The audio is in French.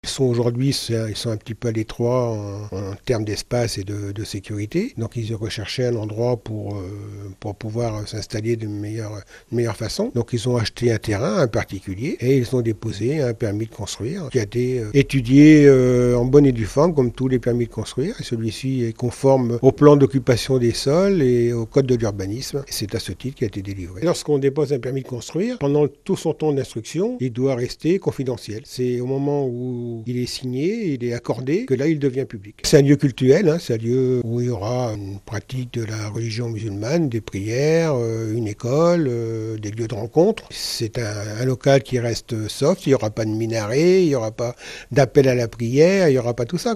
Ils sont un petit peu à l'étroit en termes d'espace et de sécurité. Donc ils recherchaient un endroit pour pouvoir s'installer de meilleure façon. Donc ils ont acheté un terrain, un particulier, et ils ont déposé un permis de construire qui a été étudié en bonne et due forme, comme tous les permis de construire. Et celui-ci est conforme au plan d'occupation des sols et au code de l'urbanisme. Et c'est à ce titre qu'il a été délivré. Lorsqu'on dépose un permis de construire, pendant tout son temps d'instruction, il doit rester confidentiel. C'est au moment où il est signé, il est accordé, que là il devient public. C'est un lieu cultuel, c'est un lieu où il y aura une pratique de la religion musulmane, des prières, une école, des lieux de rencontre. C'est un local qui reste soft, il n'y aura pas de minaret, il n'y aura pas d'appel à la prière, il n'y aura pas tout ça.